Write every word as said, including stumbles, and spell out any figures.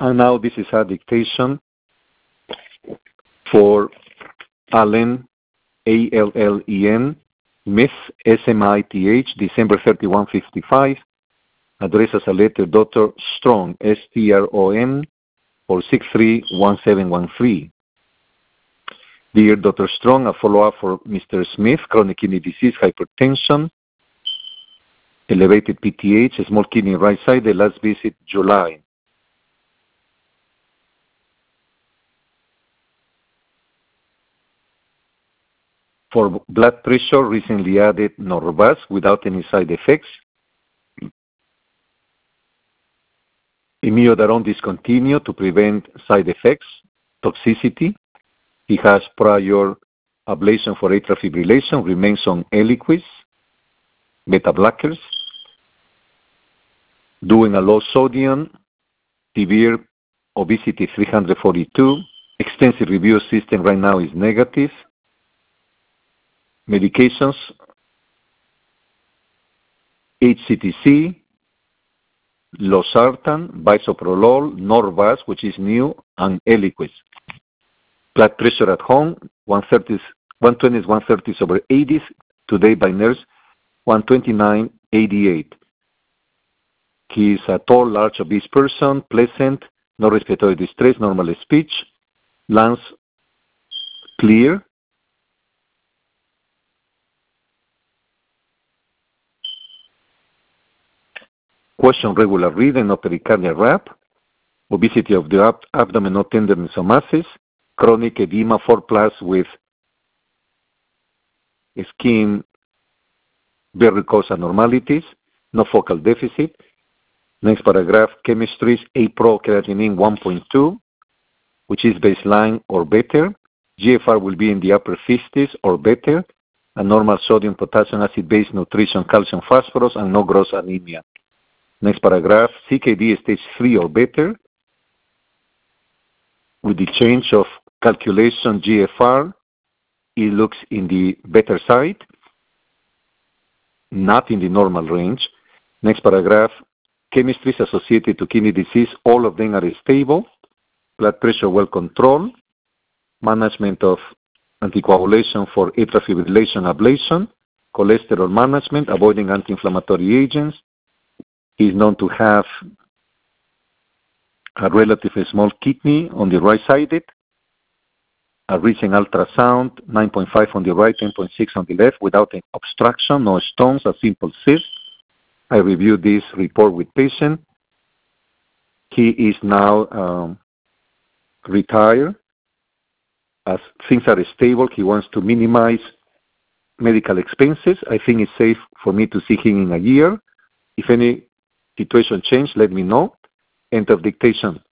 And now this is a dictation for Allen, A L L E N, Smith, S M I T H, December thirty-first, fifty-five, addressed as a letter Doctor Strong, S T R O N, four six three, one seven one three. Dear Doctor Strong, a follow-up for Mister Smith, chronic kidney disease, hypertension, elevated P T H, small kidney right side, the last visit July. For blood pressure, recently added Norvasc without any side effects. Immunotherapy discontinued to prevent side effects, toxicity. He has prior ablation for atrial fibrillation, remains on Eliquis, beta blockers, doing a low sodium, severe obesity three hundred forty-two, extensive review system right now is negative. Medications, H C T C, losartan, bisoprolol, Norvasc, which is new, and Eliquis. Blood pressure at home, one twenty is one thirty over eighty, today by nurse, one twenty-nine eighty-eight. He is a tall, large, obese person, pleasant, no respiratory distress, normal speech, lungs clear. Question, regular reading, no pericardial wrap, obesity of the ab abdomen, no tenderness or masses, chronic edema four plus with skin varicose abnormalities, no focal deficit. Next paragraph, chemistries, A-Pro creatinine one point two, which is baseline or better. G F R will be in the upper fifties or better. A normal sodium, potassium, acid-based nutrition, calcium, phosphorus, and no gross anemia. Next paragraph, C K D stage three or better, with the change of calculation G F R, it looks in the better side, not in the normal range. Next paragraph, chemistries associated to kidney disease, all of them are stable, blood pressure well controlled, management of anticoagulation for atrial fibrillation ablation, cholesterol management, avoiding anti-inflammatory agents. He is known to have a relatively small kidney on the right-sided, a recent ultrasound, nine point five on the right, ten point six on the left, without an obstruction, no stones, a simple cyst. I reviewed this report with patient. He is now um, retired. As things are stable, he wants to minimize medical expenses. I think it's safe for me to see him in a year. If any situation change, let me know. End of dictation.